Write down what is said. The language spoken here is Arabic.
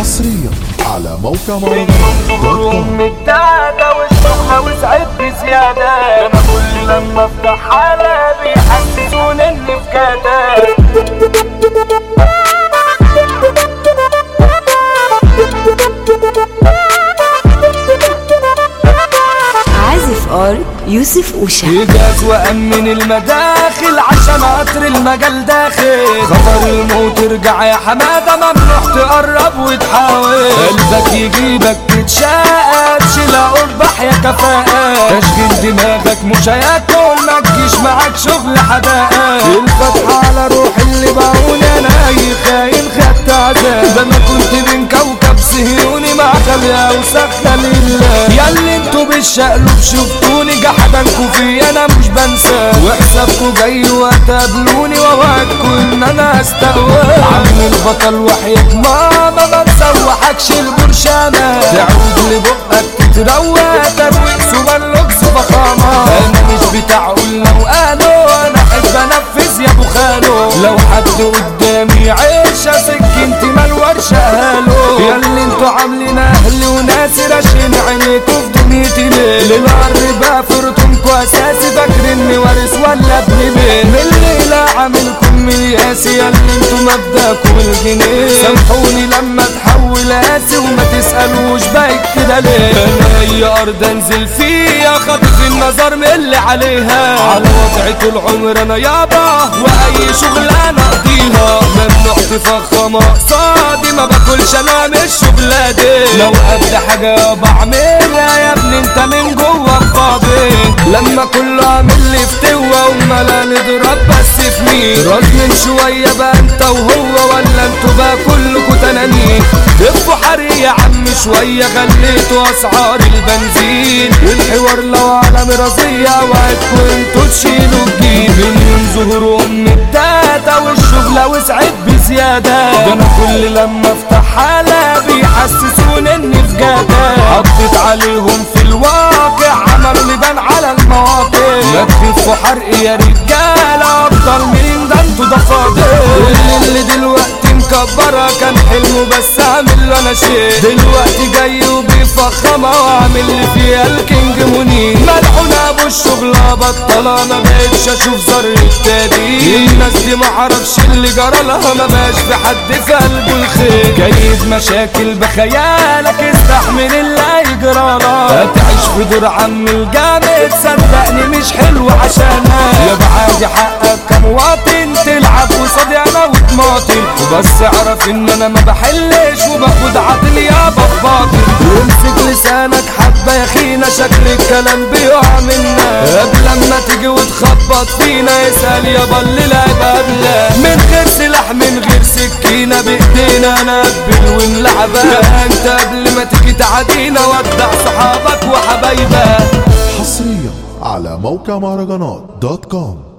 حصريا على موقع مهرجانات ظهورهم متعدة والشبهة وسعت بزيادة. انا كل لما افتح حالة بيحسسوني اني في كتاب. يوسف أوشا يجاز وأمن المداخل عشان قطر المجال داخل. خطر الموت ارجع يا حمادة ممنوع تقرب وتحاول. قلبك يجيبك تتشاقى تشيلها قربح يا كفاءة. تشغيل دماغك مش هياكل ما تجيش معاك شغل حداقة. الفتحة على روح اللي باعوني انا اي خاين خدت عذاب. ده انا كنت بين كوكب صهيوني مع خليها وسخة لله. ياللي انتوا بالشقلب شفتوني جحدنكوا في انا مش بنسى. وحسابكوا جاي وهتقابلوني ووعدكوا ان انا هستقوى. عم البطل وحياة ماما ما مسوحكش البرشامة. تعود لبقك تتروى ترويق سوبر لوكس فخامة. انا مش بتاع قلنا وقالوا انا احب انفذ يا ابو خالو. لو حد قدامي عيشة سكنتي مال ورشة هالو. ياللي انتوا عاملين اهلي وناسي راشين عينيكوا في دنيتي ليه. للقر بقى فرطنكوا اساسي فاكريني وارث ولا ابن بيه. من الليلة عاملكم ملياسي ياللي انتوا مبداكم الجنيه. سامحوني لما تحول قاسي وما تسألوش بايك كده ليه. انا اي ارض انزل فيها خاطف النظر من اللي عليها. على وضعي طول عمر انا يابا واي شغلانة اقضيها. ممنوع تفخم قصادي ما باكلش انا من الشغلة دي. لو قد حاجة بعملها يا ابني انت من جوه فاضي. لما كله عامل لي فتوة وملا نضرب بس في مين. راجل شوية بقى انت وهو ولا انتوا بقى كلكوا تنانين. ابقوا حري يا عم شوية خليتوا اسعار البنزين. الحوار لو على مرضية وعدكوا انتوا تشيلوا الجيب. من ظهورهم الداتا والشغلة وسعت بزيادة. ده انا كل لما افتح حالة بيحسسوني اني في جادة. حطيت عليهم في الواقع عملوا لي بان على المواقع. ما تخفوا حرق يا رجالة افضل مين ده انتوا ده فاضي. اللي دلوقتي مكبرة كان حلمه بس عامل له انا شيء. دلوقتي جاي وبيفخمها وعامل لي فيها الكينج منير. ملعون ابو الشغلة بطلة ما بقتش اشوف ذرة تاني. الناس دي معرفش اللي جرالها ما بقاش في حد في قلبه الخير. جايب مشاكل بخيالك استحمل اللي هيجرالك. هتعيش في دور عم الجامد صدقني مش حلو عشانها. يا بعادي حقك كمواطن تلعب قصادي انا وتماطل. وبس اعرف ان انا ما بحلش وباخد عطل يابا في باطل. وامسك لسانك حبة يا خينا شكل الكلام بيقع منا. قبل لما تيجي وتخبط فينا اسأل يابا اللي لعب قبلك. من غير سلاح من غير سكينة بايدينا نقبل ونلعبها. انت قبل ما تيجي تعادينا ودع صحابك وحبايبك. حصريا على موقع مهرجانات .com